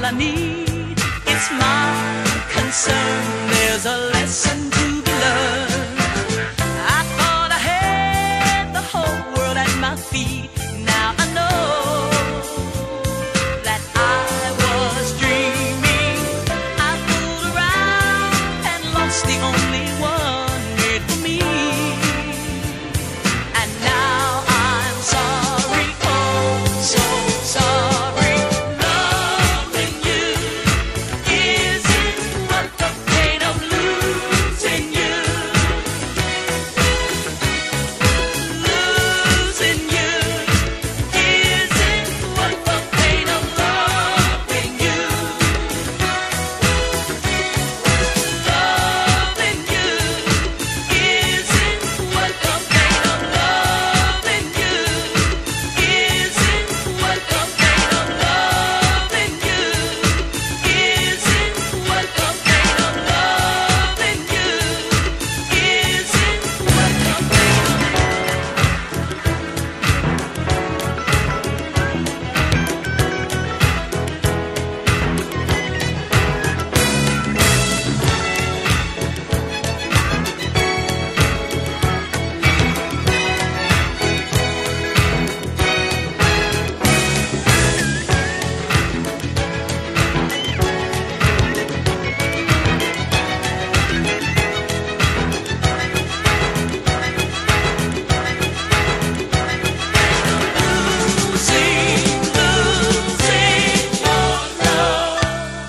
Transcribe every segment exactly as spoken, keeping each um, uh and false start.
I need. It's my concern. There's a lesson to be learned. I thought I had the whole world at my feet. Now I know that I was dreaming. I fooled around and lost the only one made for me. And now I'm sorry, oh so sorry. Loving you isn't worth the pain of losing you. Losing you isn't worth the pain of loving you. Loving you isn't worth the pain of loving you. Isn't worth the pain of loving you. Isn't worth the pain of loving you. Isn't worth the pain of losing, losing your love.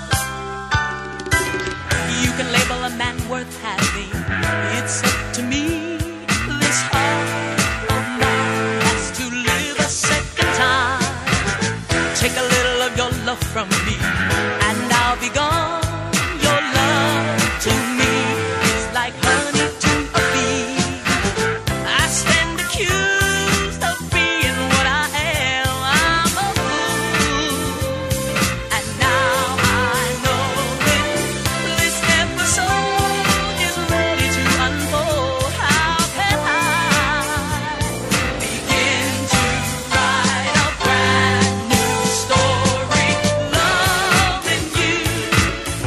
You can label a man worth having. It's up to me. This heart of mine has to live a second time. Take a little of your love from me, and I'll be gone. Your love to me is like honey to a bee. I stand accused of being what I am. I'm a fool, and now I know it. This episode is ready to unfold. How can I begin to write a brand new story? Loving you